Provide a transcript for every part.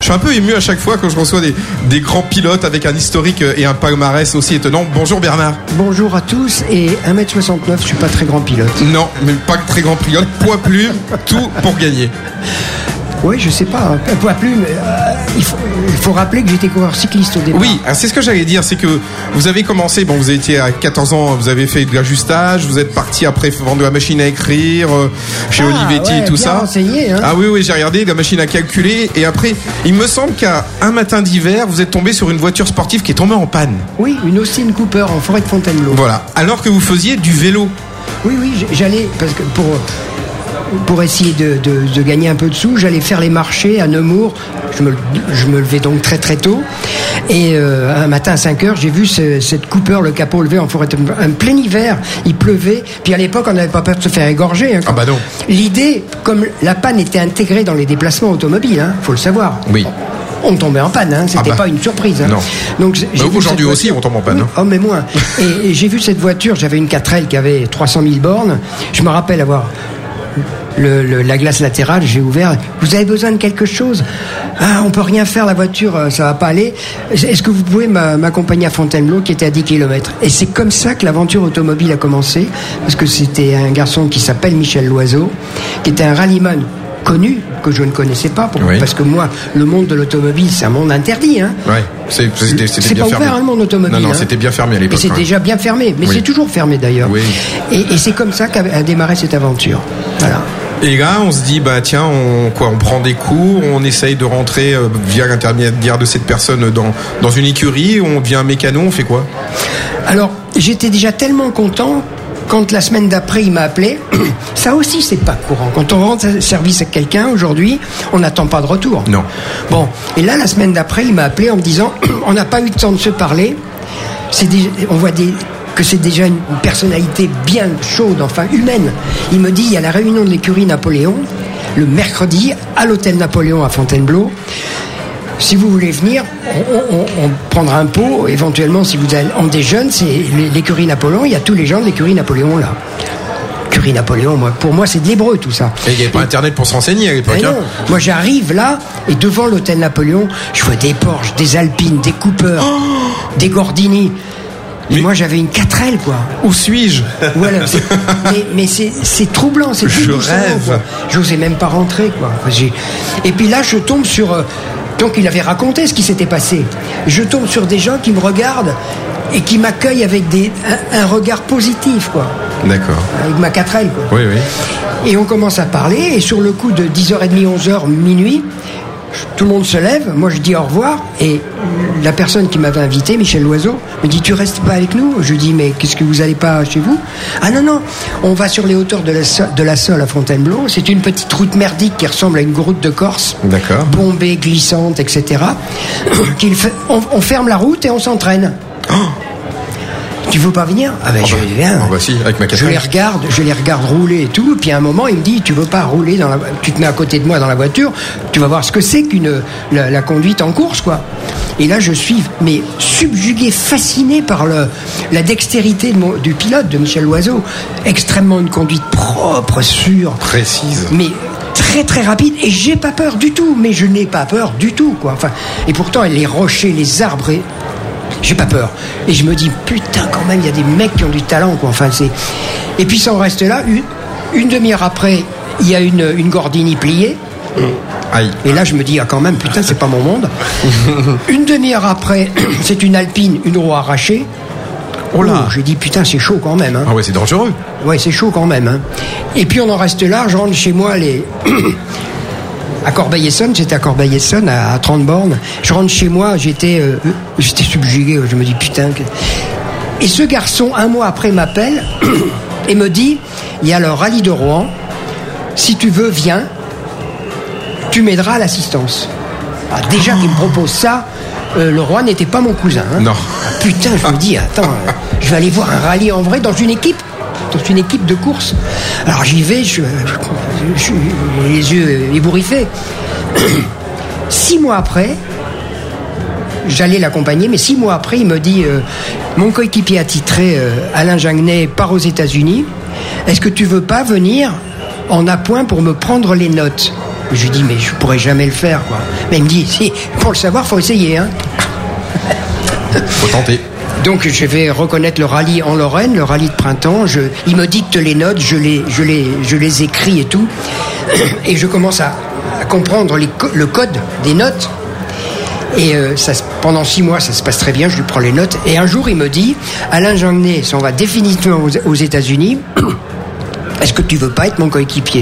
suis un peu ému à chaque fois quand je reçois des grands pilotes avec un historique et un palmarès aussi étonnant. Bonjour Bernard. Bonjour à tous, et 1m69, je suis pas très grand pilote. Non, mais pas très grand pilote, poids plume, tout pour gagner. Oui, je sais pas, poids plume, il faut rappeler que j'étais coureur cycliste au départ. Oui, c'est ce que j'allais dire, c'est que vous avez commencé, vous étiez à 14 ans, vous avez fait de l'ajustage, vous êtes parti après vendre la machine à écrire chez Olivetti et tout bien ça. renseigné, hein. Ah oui, j'ai regardé la machine à calculer, et après, il me semble qu'à un matin d'hiver, vous êtes tombé sur une voiture sportive qui est tombée en panne. Oui, une Austin Cooper en forêt de Fontainebleau. Voilà, alors que vous faisiez du vélo. Oui, j'allais, parce que pour essayer de gagner un peu de sous, j'allais faire les marchés à Nemours. Je me levais donc très très tôt, et un matin à 5h, j'ai vu cette Cooper, le capot levé en forêt, en plein hiver, il pleuvait, puis à l'époque on n'avait pas peur de se faire égorger, hein. Ah bah non. L'idée, comme la panne était intégrée dans les déplacements automobiles, hein, faut le savoir. Oui. On tombait en panne, hein. C'était pas une surprise, hein. Non. Donc, aujourd'hui aussi on tombe en panne, oui, hein. Oh mais moins. et j'ai vu cette voiture, j'avais une 4L qui avait 300 000 bornes, je me rappelle avoir la glace latérale, j'ai ouvert. Vous avez besoin de quelque chose? Ah, on peut rien faire, la voiture, ça va pas aller. Est-ce que vous pouvez m'accompagner à Fontainebleau, qui était à 10 km? Et c'est comme ça que l'aventure automobile a commencé, parce que c'était un garçon qui s'appelle Michel Loiseau, qui était un rallyman connu, que je ne connaissais pas, parce que moi, le monde de l'automobile, c'est un monde interdit, hein. Ouais, c'était c'est bien pas fermé. ouvert, le monde automobile. Non, hein. c'était bien fermé à l'époque. Et c'est déjà bien fermé, mais c'est toujours fermé d'ailleurs. Oui. Et c'est comme ça qu'a démarré cette aventure. Voilà. Et là, on se dit, tiens, on prend des cours, on essaye de rentrer via l'intermédiaire de cette personne dans une écurie, on devient un mécano, on fait quoi? Alors, j'étais déjà tellement content. Quand la semaine d'après, il m'a appelé, ça aussi, c'est pas courant. Quand on rend service à quelqu'un, aujourd'hui, on n'attend pas de retour. Non. Bon, et là, la semaine d'après, il m'a appelé en me disant, on n'a pas eu le temps de se parler. On voit que c'est déjà une personnalité bien chaude, enfin humaine. Il me dit, il y a la réunion de l'écurie Napoléon, le mercredi, à l'hôtel Napoléon à Fontainebleau. Si vous voulez venir, on prendra un pot. Éventuellement, si vous allez en déjeune, c'est l'écurie Napoléon. Il y a tous les gens de l'écurie Napoléon là. L'écurie Napoléon, pour moi, c'est de l'hébreu tout ça. Et il n'y avait pas Internet pour s'enseigner à l'époque. Non. Moi, j'arrive là, et devant l'hôtel Napoléon, je vois des Porsche, des Alpines, des Cooper, des Gordini. Et moi, j'avais une 4L, quoi. Où suis-je? Voilà. Mais c'est troublant, c'est Je rêve. J'osais même pas rentrer, quoi. Et puis là, je tombe sur... Donc, il avait raconté ce qui s'était passé. Je tombe sur des gens qui me regardent et qui m'accueillent avec un regard positif, quoi. D'accord. Avec ma 4L, quoi. Oui. Et on commence à parler, et sur le coup de 10h30, 11h, minuit, tout le monde se lève, moi je dis au revoir, et la personne qui m'avait invité, Michel Loiseau, me dit, tu restes pas avec nous? Je dis, mais qu'est-ce que vous allez pas chez vous? Ah non, on va sur les hauteurs de la Sole à Fontainebleau, c'est une petite route merdique qui ressemble à une route de Corse. D'accord. Bombée, glissante, etc. On ferme la route et on s'entraîne. Oh. Tu veux pas venir? Ah ben je viens. Si, avec ma je les regarde rouler et tout. Puis à un moment, il me dit, tu veux pas rouler tu te mets à côté de moi dans la voiture, tu vas voir ce que c'est la conduite en course, quoi. Et là, je suis subjugué, fasciné par la dextérité du pilote, de Michel Loiseau. Extrêmement une conduite propre, sûre, précise, mais très très rapide. Et j'ai pas peur du tout. Mais je n'ai pas peur du tout, quoi. Enfin, et pourtant, les rochers, les arbres. J'ai pas peur. Et je me dis, putain, quand même, il y a des mecs qui ont du talent, quoi. Enfin, et puis ça en reste là. Une demi-heure après, il y a une Gordini pliée. Aïe. Et là, je me dis, quand même, putain, c'est pas mon monde. Une demi-heure après, c'est une Alpine, une roue arrachée. Oh là. J'ai dit, putain, c'est chaud quand même, hein. Ah ouais, c'est dangereux. Ouais, c'est chaud quand même, hein. Et puis on en reste là, je rentre chez moi, à Corbeil-Essonnes, j'étais à Corbeil-Essonnes, à 30 bornes. Je rentre chez moi, j'étais subjugué. Je me dis, putain. Et ce garçon, un mois après, m'appelle et me dit, il y a le rallye de Rouen. Si tu veux, viens. Tu m'aideras à l'assistance. Ah, déjà qu'il me propose ça, le roi n'était pas mon cousin. Hein. Non. Putain, je me dis, attends, je vais aller voir un rallye en vrai dans une équipe de course. Alors j'y vais, je suis les yeux ébouriffés. 6 mois après, j'allais l'accompagner, mais 6 mois après, il me dit, mon coéquipier attitré, Alain Jagnet, part aux États-Unis. Est-ce que tu veux pas venir en appoint pour me prendre les notes? Je lui dis, mais je pourrais jamais le faire, quoi. Mais il me dit, si, pour le savoir, faut essayer, hein. Faut tenter. Donc je vais reconnaître le rallye en Lorraine, le rallye de printemps. Il me dicte les notes, je les écris et tout. Et je commence à comprendre le code des notes. Et pendant 6 mois, ça se passe très bien, je lui prends les notes. Et un jour, il me dit, Alain Jeannet s'en va définitivement aux États-Unis. Est-ce que tu veux pas être mon coéquipier?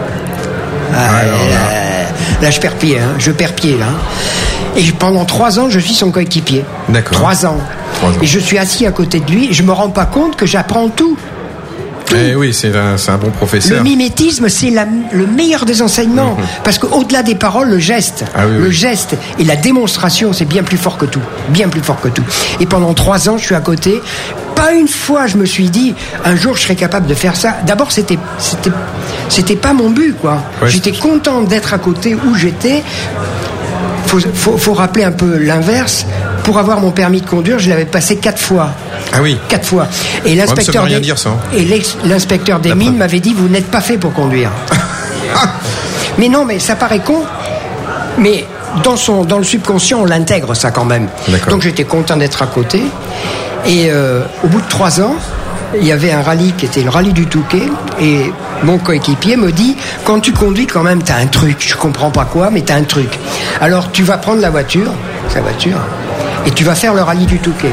Là, je perds pied, hein. Je perds pied, là. Et pendant 3 ans, je suis son coéquipier. D'accord. 3 ans. Et je suis assis à côté de lui, et je me rends pas compte que j'apprends tout. Eh oui, c'est un bon professeur. Le mimétisme, c'est le meilleur des enseignements. Parce qu'au-delà des paroles, le geste. Le geste et la démonstration, c'est bien plus fort que tout. Bien plus fort que tout. Et pendant 3 ans, je suis à côté. Pas une fois, je me suis dit, un jour, je serais capable de faire ça. D'abord, c'était pas mon but, quoi. Ouais. J'étais content d'être à côté où j'étais. Faut rappeler un peu l'inverse. Pour avoir mon permis de conduire, je l'avais passé 4 fois. Ah oui. 4 fois. Et l'inspecteur l'inspecteur des mines m'avait dit, vous n'êtes pas fait pour conduire. Mais non, mais ça paraît con. Mais dans le subconscient, on l'intègre, ça, quand même. D'accord. Donc j'étais content d'être à côté. Et au bout de 3 ans, il y avait un rallye qui était le rallye du Touquet. Et mon coéquipier me dit, quand tu conduis, quand même, t'as un truc. Je comprends pas quoi, mais t'as un truc. Alors tu vas prendre sa voiture, et tu vas faire le rallye du Touquet.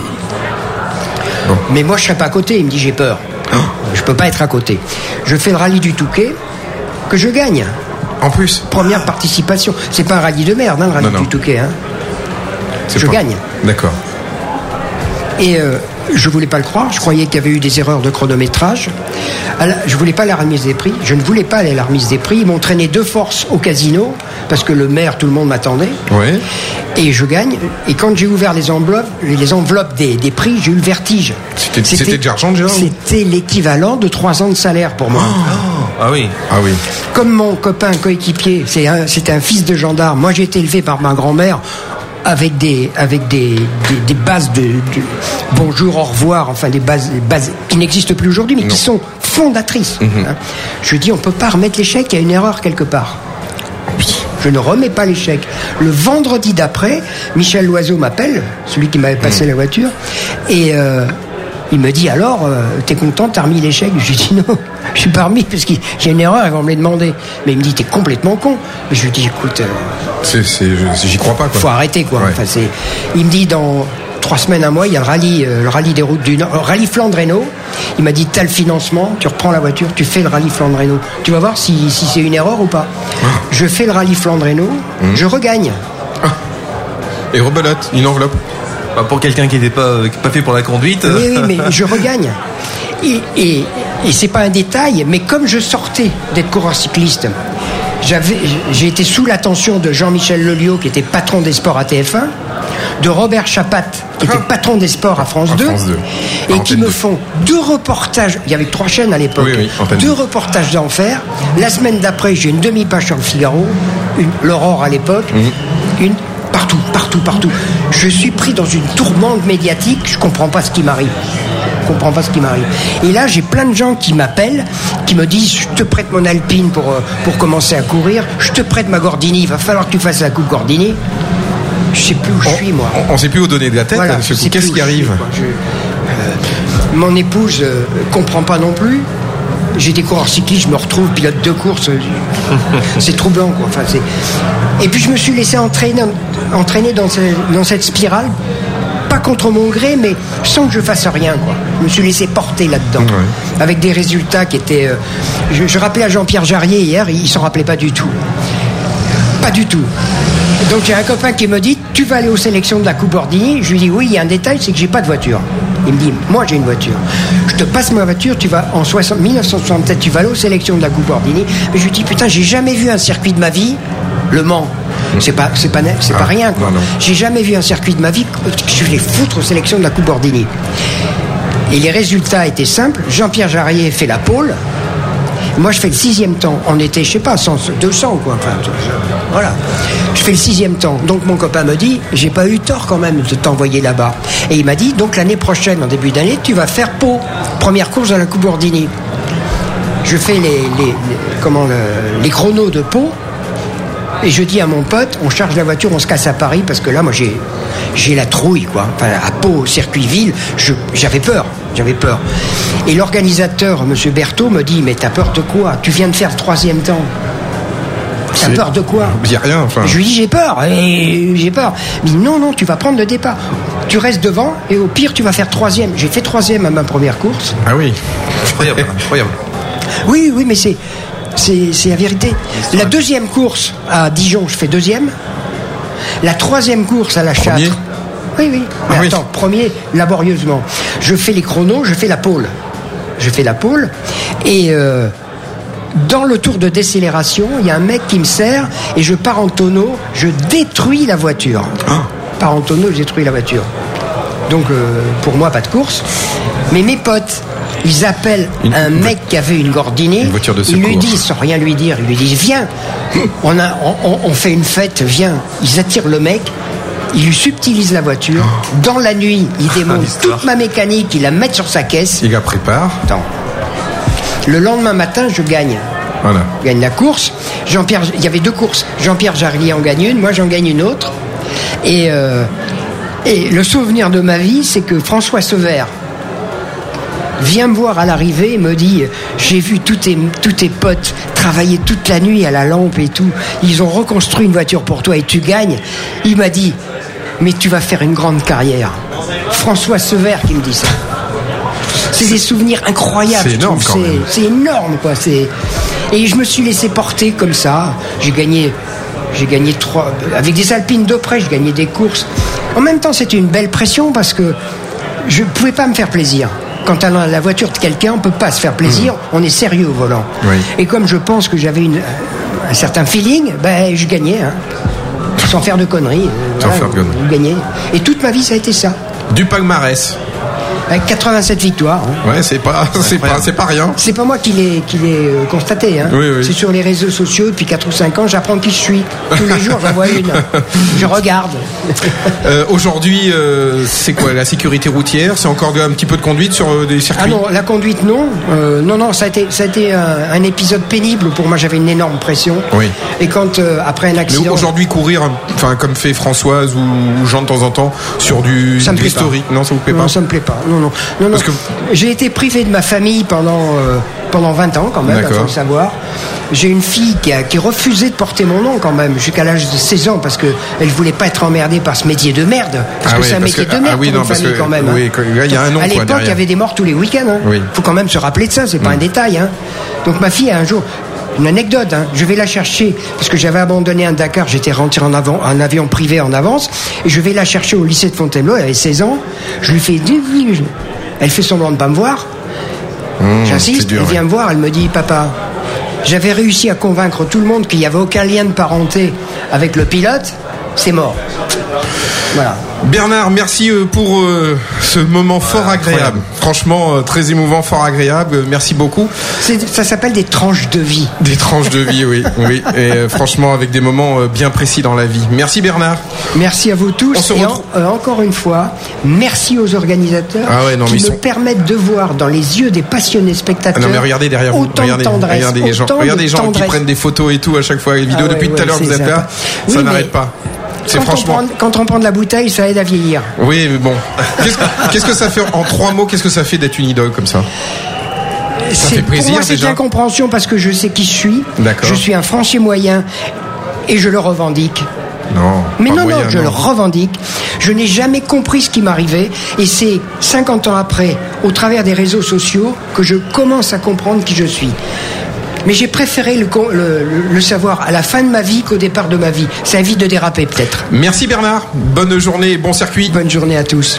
Mais moi, je serai pas à côté. Il me dit, j'ai peur. Je peux pas être à côté. Je fais le rallye du Touquet, que je gagne. En plus. Première participation. C'est pas un rallye de merde, hein, le rallye du Touquet. Hein. Je gagne. D'accord. Et je voulais pas le croire. Je croyais qu'il y avait eu des erreurs de chronométrage. Je voulais pas la remise des prix. Je ne voulais pas aller à la remise des prix. Ils m'ont traîné de force au casino parce que le maire, tout le monde m'attendait. Ouais. Et je gagne. Et quand j'ai ouvert les enveloppes des prix, j'ai eu le vertige. C'était de l'argent déjà? C'était l'équivalent de 3 ans de salaire pour moi. Ah oui. Comme mon copain coéquipier, c'était un fils de gendarme. Moi, j'ai été élevé par ma grand-mère avec des bases de bonjour, au revoir, enfin des bases qui n'existent plus aujourd'hui, mais qui sont fondatrices. Hein. Je dis, on peut pas remettre l'échec, il y a une erreur quelque part. Je ne remets pas l'échec. Le vendredi d'après, Michel Loiseau m'appelle, celui qui m'avait passé la voiture, et il me dit, alors, t'es content, t'as remis l'échec? Je lui dis, non, je suis pas remis, parce qu'il y a une erreur, ils vont me les demander. Mais il me dit, t'es complètement con. Et je lui dis, écoute... j'y crois pas, quoi. Faut arrêter, quoi. Ouais. Enfin, il me dit, dans 3 semaines, un mois, il y a le rallye des routes du Nord, le rallye Flandre-Hainaut. Il m'a dit, t'as le financement, tu reprends la voiture, tu fais le rallye Flandre-Hainaut. Tu vas voir si c'est une erreur ou pas. Je fais le rallye Flandre-Hainaut, je regagne. Et rebelote, une enveloppe. Pour quelqu'un qui n'était pas fait pour la conduite. Oui, mais je regagne. Et c'est pas un détail, mais comme je sortais d'être coureur cycliste, j'ai été sous l'attention de Jean-Michel Lelio, qui était patron des sports à TF1, de Robert Chapat, qui était patron des sports à France 2, et qui me font 2 reportages. Il y avait 3 chaînes à l'époque. 2 reportages d'enfer. La semaine d'après, j'ai une demi-page sur le Figaro, l'Aurore à l'époque, partout. Je suis pris dans une tourmente médiatique, je comprends pas ce qui m'arrive. Et là, j'ai plein de gens qui m'appellent, qui me disent, je te prête mon Alpine pour commencer à courir, je te prête ma Gordini, il va falloir que tu fasses la coupe Gordini. Je sais plus où je suis, moi. On sait plus où donner de la tête. Voilà, qu'est-ce qui arrive? Mon épouse comprend pas non plus. J'étais coureur cycliste, je me retrouve pilote de course. C'est troublant, quoi. Enfin, et puis je me suis laissé entraîner dans cette spirale, pas contre mon gré, mais sans que je fasse rien, quoi. Je me suis laissé porter là-dedans, avec des résultats qui étaient... Je rappelais à Jean-Pierre Jarrier hier, il s'en rappelait pas du tout. Pas du tout. Donc j'ai un copain qui me dit, tu vas aller aux sélections de la Coupe Gordini. Je lui dis, oui, il y a un détail, c'est que j'ai pas de voiture. Il me dit, moi j'ai une voiture. Je te passe ma voiture, tu vas en 1967, tu vas aller aux sélections de la Coupe Gordini. Mais je lui dis, putain, j'ai jamais vu un circuit de ma vie, Le Mans. C'est pas rien, quoi. Non. J'ai jamais vu un circuit de ma vie. Je vais les foutre aux sélections de la Coupe Gordini. Et les résultats étaient simples. Jean-Pierre Jarrier fait la pole. Moi, je fais le 6e temps. On était, je sais pas, 200, quoi. Enfin, voilà. Je fais le 6e temps. Donc, mon copain me dit, j'ai pas eu tort quand même de t'envoyer là-bas. Et il m'a dit, donc l'année prochaine, en début d'année, tu vas faire Pau. Première course dans la Coupe Gordini. Je fais les chronos de Pau. Et je dis à mon pote, on charge la voiture, on se casse à Paris, parce que là, moi, j'ai la trouille, quoi. Enfin, à Pau, au circuit-ville, j'avais peur. Et l'organisateur, M. Berthaud, me dit, mais t'as peur de quoi? Tu viens de faire le 3e temps. T'as peur de quoi? Il n'y a rien, enfin. Je lui dis, j'ai peur. Il me dit, non, tu vas prendre le départ. Tu restes devant, et au pire, tu vas faire 3e. J'ai fait 3e à ma première course. Ah oui. Incroyable. Oui, mais c'est la vérité. La 2e course à Dijon, je fais 2e. La 3e course à la Châtre. Oui. Mais attends, premier, laborieusement. Je fais les chronos, je fais la pole. Et dans le tour de décélération, il y a un mec qui me sert et je pars en tonneau, je détruis la voiture. Je détruis la voiture. Donc, pour moi, pas de course. Mais mes potes, ils appellent un mec qui avait une Gordini. Une voiture de secours. Ils lui disent, sans rien lui dire, viens, on fait une fête, viens. Ils attirent le mec, ils lui subtilisent la voiture. Dans la nuit, ils démontent toute ma mécanique, ils la mettent sur sa caisse. Il la prépare. Attends. Le lendemain matin, je gagne. Voilà. Je gagne la course. Il y avait 2 courses. Jean-Pierre Jarlier en gagne une, moi j'en gagne une autre. Et le souvenir de ma vie, c'est que François Sever vient me voir à l'arrivée et me dit, j'ai vu tous tes potes travailler toute la nuit à la lampe et tout. Ils ont reconstruit une voiture pour toi et tu gagnes. Il m'a dit, mais tu vas faire une grande carrière. François Sever qui me dit ça. C'est des souvenirs incroyables. C'est énorme quand même. C'est énorme, quoi. Et je me suis laissé porter comme ça. J'ai gagné 3 avec des Alpines de près. J'ai gagné des courses. En même temps, c'était une belle pression parce que je pouvais pas me faire plaisir. Quand on a la voiture de quelqu'un, on peut pas se faire plaisir. On est sérieux au volant. Oui. Et comme je pense que j'avais un certain feeling, je gagnais, sans faire de conneries. Je gagnais. Et toute ma vie, ça a été ça. Du palmarès. Avec 87 victoires. Ouais, c'est pas rien. C'est pas moi qui l'ai constaté. Oui. C'est sur les réseaux sociaux depuis 4 ou 5 ans. J'apprends qui je suis. Tous les jours, j'en vois une. Je regarde. Aujourd'hui, c'est quoi la sécurité routière? C'est encore un petit peu de conduite sur des circuits? Ah non, la conduite non. Non, ça a été un épisode pénible pour moi. J'avais une énorme pression. Oui. Et quand après un accident. Mais aujourd'hui courir, enfin comme fait Françoise ou Jean de temps en temps sur du historique, non, ça vous plaît pas? Non, ça me plaît pas. Non. Parce que j'ai été privé de ma famille pendant 20 ans quand même, il faut le savoir. J'ai une fille qui a refusé de porter mon nom quand même jusqu'à l'âge de 16 ans parce qu'elle voulait pas être emmerdée par ce métier de merde. Parce que c'est un métier de merde pour une famille quand même. Oui, il y a un nom. À l'époque, il y avait des morts tous les week-ends. Oui. Faut quand même se rappeler de ça, c'est pas un détail. Donc ma fille, un jour, une anecdote, je vais la chercher parce que j'avais abandonné un Dakar, j'étais rentré en avion privé en avance et je vais la chercher au lycée de Fontainebleau, elle avait 16 ans, je lui fais elle fait semblant de pas me voir. J'insiste, elle vient me voir, elle me dit papa, j'avais réussi à convaincre tout le monde qu'il n'y avait aucun lien de parenté avec le pilote, c'est mort. Voilà. Bernard, merci pour ce moment fort agréable. Franchement, très émouvant, fort agréable. Merci beaucoup. Ça s'appelle des tranches de vie. Des tranches de vie, oui. Et franchement, avec des moments bien précis dans la vie. Merci Bernard. Merci à vous tous. Encore une fois, merci aux organisateurs qui me permettent de voir dans les yeux des passionnés spectateurs. Non mais regardez derrière vous. Regardez les gens qui prennent des photos et tout à chaque fois. Les vidéos depuis tout à l'heure vous êtes là. Ça n'arrête pas. Quand on prend de la bouteille, ça aide à vieillir. Oui, mais bon. Qu'est-ce que ça fait en 3 mots? Qu'est-ce que ça fait d'être une idole comme ça? Ça fait plaisir. Pour moi, c'est de l'incompréhension parce que je sais qui je suis. D'accord. Je suis un franchi moyen et je le revendique. Non. Mais non, je le revendique. Je n'ai jamais compris ce qui m'arrivait et c'est 50 ans après, au travers des réseaux sociaux, que je commence à comprendre qui je suis. Mais j'ai préféré le savoir à la fin de ma vie qu'au départ de ma vie. Ça évite de déraper peut-être. Merci Bernard. Bonne journée et bon circuit. Bonne journée à tous.